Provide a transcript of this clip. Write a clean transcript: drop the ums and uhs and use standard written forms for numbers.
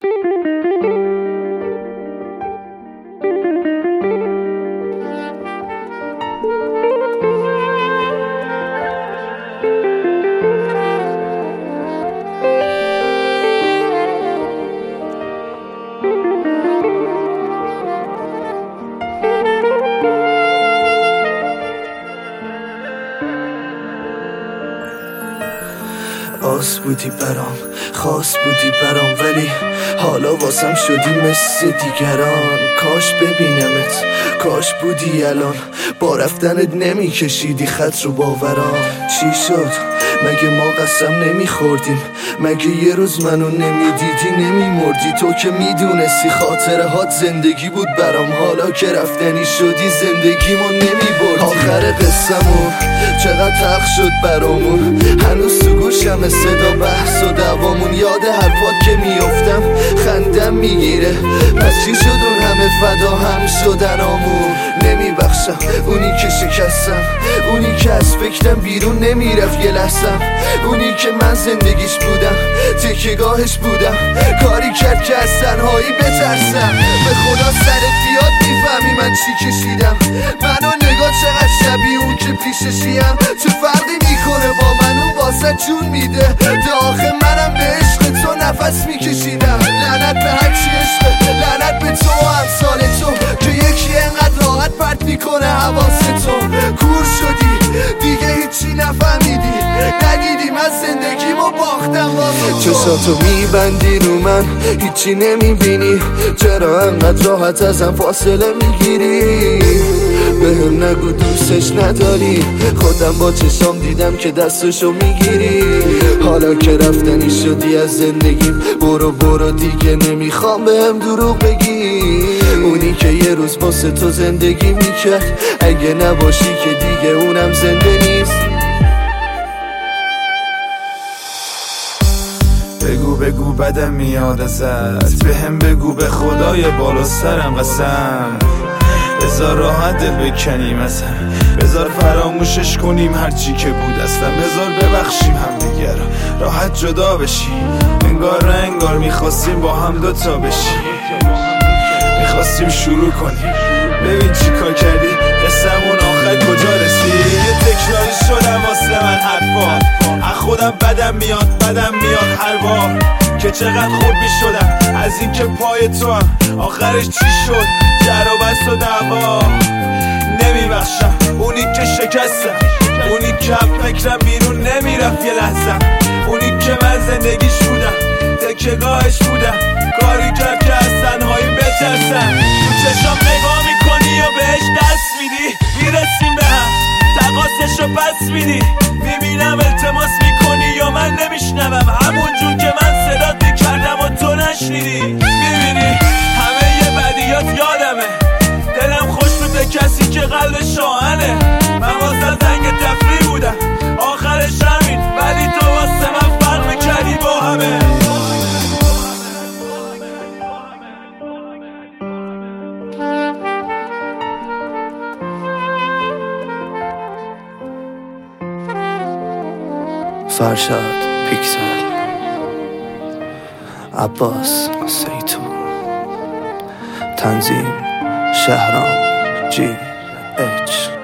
آس بودی برام، خاص بودی برام، ولی حالا واسم شدی مثل دیگران. کاش ببینمت، کاش بودی الان، با رفتنت نمیکشیدی خط رو باورام. چی شد؟ مگه ما قسم نمیخوردیم؟ مگه یه روز منو نمیدیدی نمیمردی؟ تو که میدونستی خاطره هات زندگی بود برام، حالا که رفتنی شدی زندگیمو نمیبردی. آخر قصه‌مون چقدر تلخ شد برامون، هنوز تو گوشم صدا بحث و دوامون. یاد حرفات که میافتم خندم میگیره، پس چی شد اون همه فدا هم شدن آمون؟ نمیبخشم اونی که شکستم، اونی که از فکرم بیرون نمیرفت یه لحظم، اونی که من زندگیش بودم، تکیه‌گاهش بودم، کاری کرد که از تنهایی بترسم. به خدا سرت بیاد میفهمی من چی کشیدم، منو نگاه چقدر شبیه اون که پیششیم. چه فرقی میکنه با من؟ اون واسه جون میده، داخل منم به عشق تو نفس میکشیدم. لعنت به هرچی عشقه، لعنت به تو و امثال تو که یکی انقدر راحت پرت میکنه حواستو. کور شدی دیگه هیچی نفهمیدی، ندیدی من زندگیمو باختم واسه تو. چشاتو میبندی رو من هیچی نمیبینی، چرا انقدر راحت ازم فاصله میگیری؟ بهم نگو دوستش نداری، خودم با چشام دیدم که دستشو میگیری. حالا که رفتنی شدی از زندگیم، برو برو دیگه نمیخوام بهم دروغ بگی. اونی که یه روز واسه تو زندگی میکرد، اگه نباشی که دیگه اونم زنده نیست. بگو بگو بدم میاد ازت، بهم بگو به خدای بالا سرم قسم. بذار راحت دل بکنیم اصلا، بذار فراموشش کنیم هرچی که بود اصلا. بذار ببخشیم همدیگه رو، راحت جدا بشیم. انگار میخواستیم با هم دوتا بشیم، میخواستیم شروع کنیم. ببین چی کار کردی، قصه‌مون آخر کجا رسید؟ یه تکراری شدم واسه من حرفا، از خودم بدم میاد هر بار که چقدر خوب میشدم از این که پای تو هم. آخرش چی شد؟ جر و بحث و دعوا. نمیبخشم اونی که شکستم، اونی که فکرم بیرون نمیرفت یه لحظه، اونی که من زندگیش بودم، تکیه‌گاهش بودم، کاری کرد که از تنهایی بترسم. تو چشام نگاه میکنی و بهش دست میدی، میرسیم به هم تقاصشو پس میدی. میبینم التماس میکنی یا من نمیشنوم، همون جون که من صدات میکردم و تو نشنیدی. میبینی همه یه بدیات یادمه، دلم خوش به کسی که قلب شاهنه. من واسه زنگ تفریح بودم آخرش همین، ولی تو واسه من فرق میکردی با همه. فرشاد پیکسل، عباس سیتون، تنظیم شهرام جی اچ.